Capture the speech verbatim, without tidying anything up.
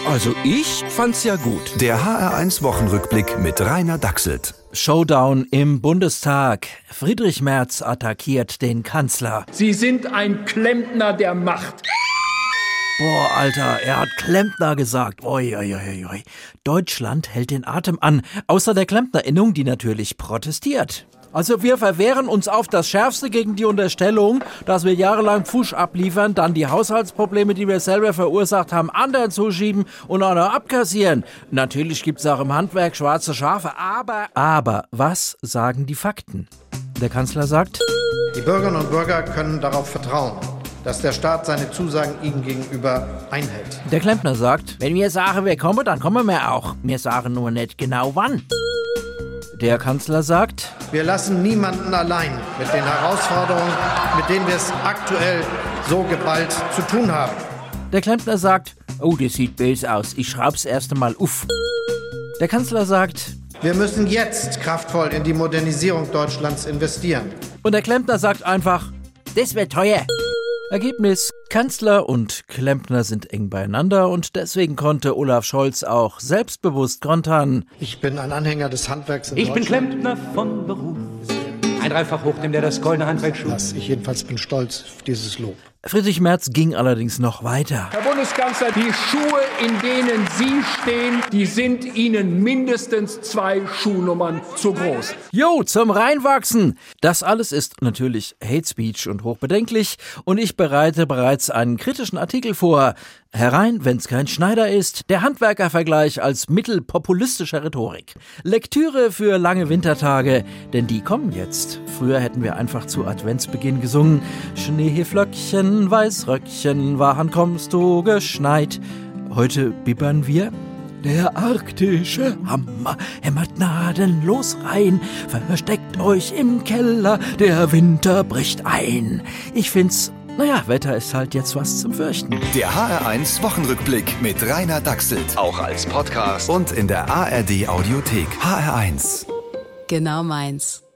Also ich fand's ja gut. Der H R eins Wochenrückblick mit Rainer Dachselt. Showdown im Bundestag. Friedrich Merz attackiert den Kanzler. Sie sind ein Klempner der Macht. Boah, Alter, er hat Klempner gesagt. Oi, oi, oi, oi. Deutschland hält den Atem an. Außer der Klempnerinnung, die natürlich protestiert. Also wir verwehren uns auf das Schärfste gegen die Unterstellung, dass wir jahrelang Pfusch abliefern, dann die Haushaltsprobleme, die wir selber verursacht haben, anderen zuschieben und auch noch abkassieren. Natürlich gibt's auch im Handwerk schwarze Schafe, aber... Aber was sagen die Fakten? Der Kanzler sagt... Die Bürgerinnen und Bürger können darauf vertrauen, dass der Staat seine Zusagen ihnen gegenüber einhält. Der Klempner sagt, wenn wir sagen, wir kommen, dann kommen wir auch. Wir sagen nur nicht genau wann. Der Kanzler sagt... Wir lassen niemanden allein mit den Herausforderungen, mit denen wir es aktuell so geballt zu tun haben. Der Klempner sagt, oh, das sieht böse aus, ich schraub's erst einmal auf. Der Kanzler sagt... Wir müssen jetzt kraftvoll in die Modernisierung Deutschlands investieren. Und der Klempner sagt einfach, das wird teuer. Ergebnis, Kanzler und Klempner sind eng beieinander und deswegen konnte Olaf Scholz auch selbstbewusst kontern. Ich bin ein Anhänger des Handwerks in Ich bin Deutschland. Klempner von Beruf. Ein dreifach Hochdem, der das goldene Handwerk schuf. Ich jedenfalls bin stolz auf dieses Lob. Friedrich Merz ging allerdings noch weiter. Herr Bundeskanzler, die Schuhe, in denen Sie stehen, die sind Ihnen mindestens zwei Schuhnummern zu groß. Jo, zum Reinwachsen! Das alles ist natürlich Hate Speech und hochbedenklich und ich bereite bereits einen kritischen Artikel vor. Herein, wenn's kein Schneider ist, der Handwerkervergleich als Mittel populistischer Rhetorik. Lektüre für lange Wintertage, denn die kommen jetzt. Früher hätten wir einfach zu Adventsbeginn gesungen. Schneeflöckchen, Weißröckchen, wann kommst du geschneit? Heute bibbern wir. Der arktische Hammer hämmert gnadenlos rein. Versteckt euch im Keller, der Winter bricht ein. Ich find's, naja, Wetter ist halt jetzt was zum Fürchten. Der H R eins Wochenrückblick mit Rainer Dachselt. Auch als Podcast und in der A R D Audiothek. H R eins. Genau meins.